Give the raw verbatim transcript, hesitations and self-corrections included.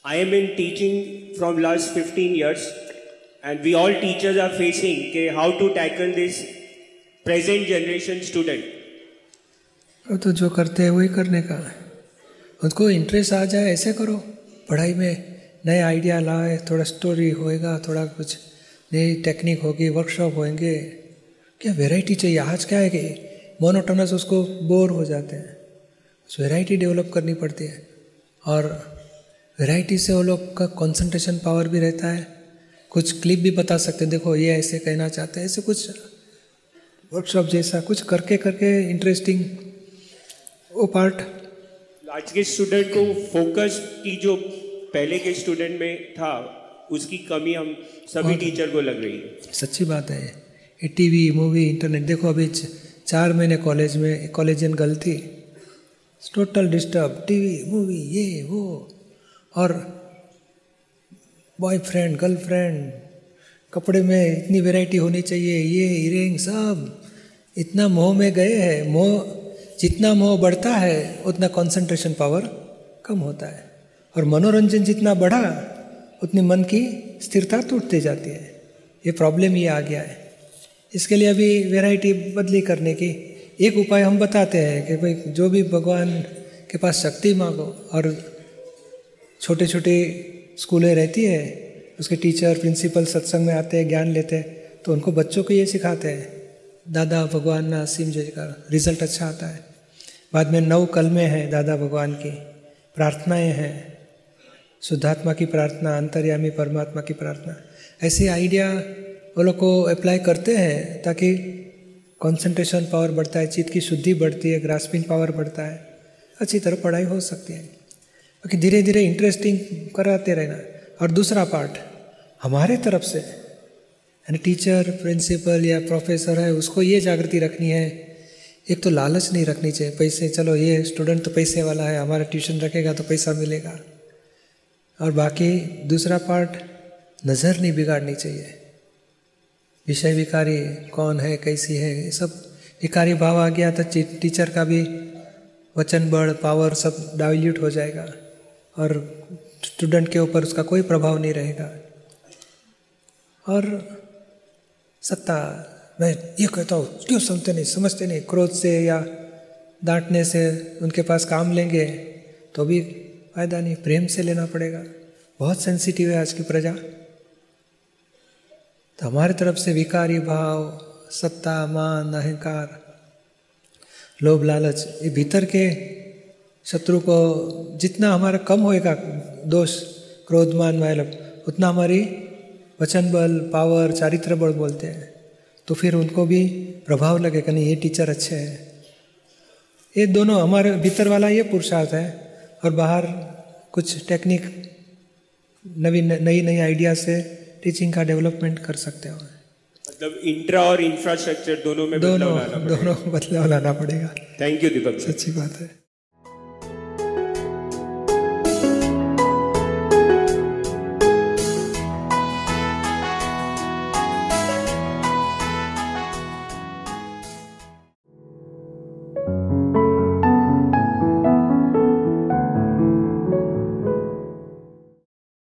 I am in teaching from last fifteen years, and we all teachers are facing के how to tackle this present generation student. तो जो करते हैं वही करने का, उनको इंटरेस्ट आ जाए ऐसे करो, पढ़ाई में नए आइडिया लाए, थोड़ा स्टोरी होएगा, थोड़ा कुछ नई टेक्निक होगी, वर्कशॉप होंगे, क्या वैरायटी चाहिए। आज क्या है कि मोनोटोनस उसको बोर हो जाते हैं, उस वैरायटी डेवलप करनी पड़ती है, और वैरायटी से वो लोग का कंसंट्रेशन पावर भी रहता है। कुछ क्लिप भी बता सकते हैं, देखो ये ऐसे कहना चाहते हैं, ऐसे कुछ वर्कशॉप जैसा कुछ करके करके इंटरेस्टिंग वो पार्ट। आज के स्टूडेंट को फोकस की जो पहले के स्टूडेंट में था उसकी कमी हम सभी टीचर को लग रही है। सच्ची बात है। ये टीवी, मूवी, इंटरनेट, देखो अभी चार महीने कॉलेज में कॉलेजियन गर्ल थी, टोटल डिस्टर्ब, टीवी, मूवी, ये वो, और बॉयफ्रेंड, गर्लफ्रेंड, कपड़े में इतनी वैरायटी होनी चाहिए, ये इयरिंग सब, इतना मोह में गए हैं। मोह जितना मोह बढ़ता है उतना कंसंट्रेशन पावर कम होता है, और मनोरंजन जितना बढ़ा उतनी मन की स्थिरता टूटती जाती है। ये प्रॉब्लम ये आ गया है। इसके लिए अभी वैरायटी बदली करने की एक उपाय हम बताते हैं कि भाई जो भी भगवान के पास शक्ति मांगो, और छोटे छोटे स्कूलें रहती है, उसके टीचर प्रिंसिपल सत्संग में आते हैं, ज्ञान लेते हैं, तो उनको बच्चों को ये सिखाते हैं, दादा भगवान ना असीम जय का रिजल्ट अच्छा आता है। बाद में नौ कलमे हैं दादा भगवान की, प्रार्थनाएं हैं, शुद्धात्मा की प्रार्थना, अंतर्यामी परमात्मा की प्रार्थना, ऐसे आइडिया वो लोग को अप्लाई करते हैं ताकि कंसंट्रेशन पावर बढ़ता है, चित्त की शुद्धि बढ़ती है, ग्रास्पिंग पावर बढ़ता है, अच्छी तरह पढ़ाई हो सकती है। बाकी धीरे धीरे इंटरेस्टिंग कराते रहना। और दूसरा पार्ट हमारे तरफ से, यानी टीचर, प्रिंसिपल या प्रोफेसर है, उसको ये जागृति रखनी है, एक तो लालच नहीं रखनी चाहिए पैसे, चलो ये स्टूडेंट तो पैसे वाला है, हमारा ट्यूशन रखेगा तो पैसा मिलेगा। और बाकी दूसरा पार्ट, नज़र नहीं बिगाड़नी चाहिए। विषय विकारी कौन है, कैसी है, ये सब विकारी भाव आ गया तो टीचर का भी वचन बल, पावर सब डाइल्यूट हो जाएगा, और स्टूडेंट के ऊपर उसका कोई प्रभाव नहीं रहेगा। और सत्ता, मैं ये कहता हूँ, क्यों सुनते नहीं, समझते नहीं, क्रोध से या डांटने से उनके पास काम लेंगे तो भी फायदा नहीं, प्रेम से लेना पड़ेगा। बहुत सेंसिटिव है आज की प्रजा। तो हमारी तरफ से विकारी भाव, सत्ता, मान, अहंकार, लोभ, लालच, ये भीतर के शत्रु को जितना हमारा कम होएगा, दोष, क्रोध, मान, माया, उतना हमारी वचन बल, पावर, चारित्र बल बोलते हैं, तो फिर उनको भी प्रभाव लगेगा, नहीं ये टीचर अच्छे हैं। ये दोनों हमारे भीतर वाला ये पुरुषार्थ है, और बाहर कुछ टेक्निक, नवी नई नई आइडिया से टीचिंग का डेवलपमेंट कर सकते हो। मतलब इंट्रा और इंफ्रास्ट्रक्चर दोनों में दोनों बदलाव लाना पड़ेगा। दोनों बदलाव लाना पड़ेगा। Thank you Deepak. सच्ची बात है।